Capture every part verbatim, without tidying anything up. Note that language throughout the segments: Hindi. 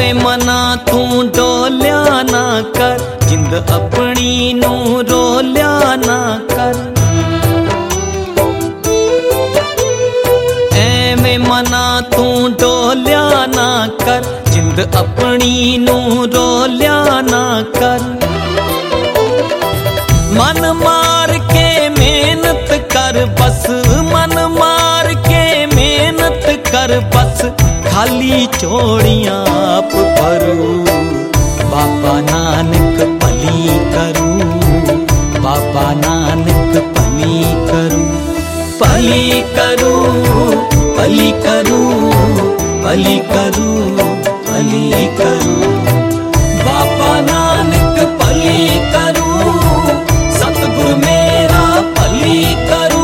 ਐਵੇਂ ਮਨਾ ਤੂੰ ਡੋਲਿਆ ਨਾ ਕਰ, ਜਿੰਦ ਆਪਣੀ ਨੂੰ ਰੋਲਿਆ ਨਾ ਕਰ। ਐਵੇਂ ਮਨਾ ਤੂੰ ਡੋਲਿਆ ਨਾ ਕਰ, ਜਿੰਦ ਆਪਣੀ ਨੂੰ ਰੋਲਿਆ ਨਾ ਕਰ। ਮਨ ਮਾਰ ਕੇ ਮਿਹਨਤ ਕਰ ਬਸ, ਮਨ ਮਾਰ ਕੇ ਮਿਹਨਤ ਕਰ ਬਸ, खाली चोड़ियां आप भरू। बाबा नानक भली करू, बाबा नानक भली करू, भली करू, भली करू, भली करू, भली करू। बाबा नानक भली करू, सतगुरु मेरा भली करू।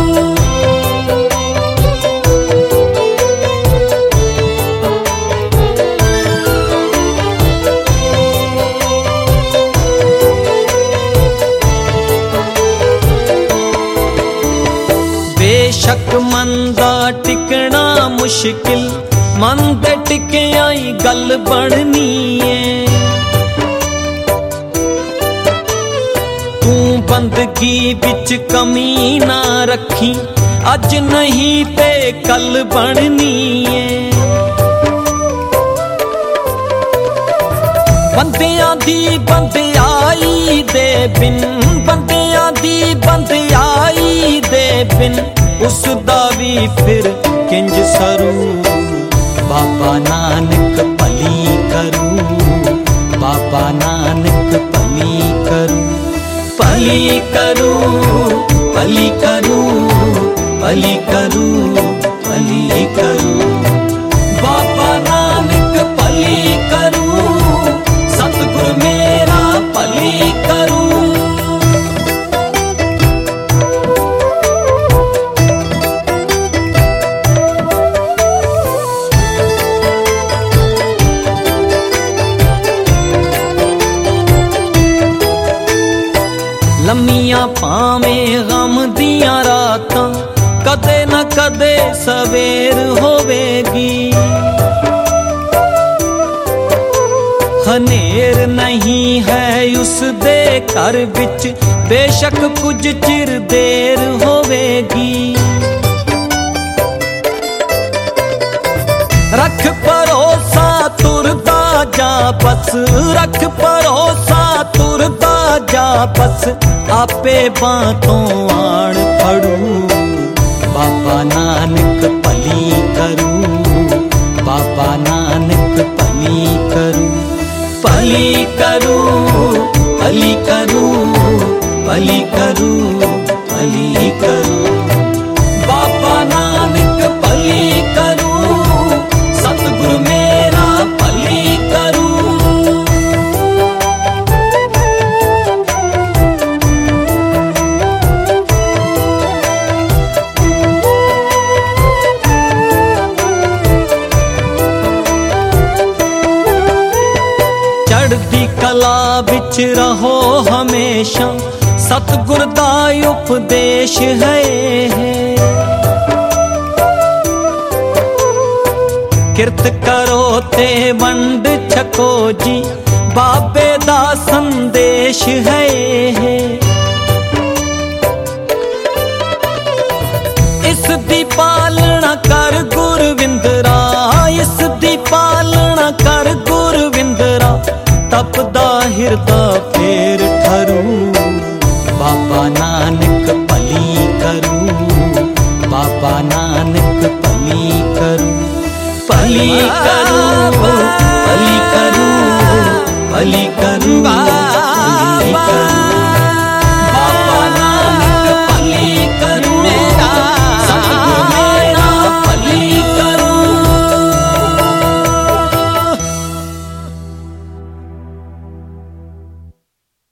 बेशक मन दा टिकना मुश्किल, मन दे टिकिया ही गल बननी है। तू बंदगी बिच कमी ना रखी, अज नहीं ते कल बननी है। बंदियां दी बंदियाई दे बिन, बंदियां दी बंदियाई दे बिन, उसदा भी फिर किंज सरू। बाबा नानक भली करू, बाबा नानक भली करू, भली करू, भली करू, भली करू, भली करू। बाबा नानक भली करू, सतगुरु मेरा भली करू। लम्मियां भावें गम दियां रातां, कदे न कदे सवेर होवेगी। हनेर नहीं है उस दे घर विच, बेशक कुछ चिर देर होवेगी। रख भरोसा तुरदा जा बस, रख भरोसा तुरदा जा बस, आपे बातों आण फड़ू। बाबा नानक भली करू, बाबा नानक भली करू, भली करू, भली करू, भली करू, भली करू। बाबा नानक भली करू, सतगुरु मेरा भली करू। चढ़दी कला बिच रहो हमेशा, सतगुर दा उपदेश है। किरत करो ते वंड छको जी, बाबे दा संदेश है। इस दी पालना कर गुरविंदरा, इस दी पालना कर गुरविंदरा, तपदा हिरदा फेर ठरू। बाबा नानक भली करू, बाबा नानक भली करू, भली करू, भली करू, भली करू, भली करू।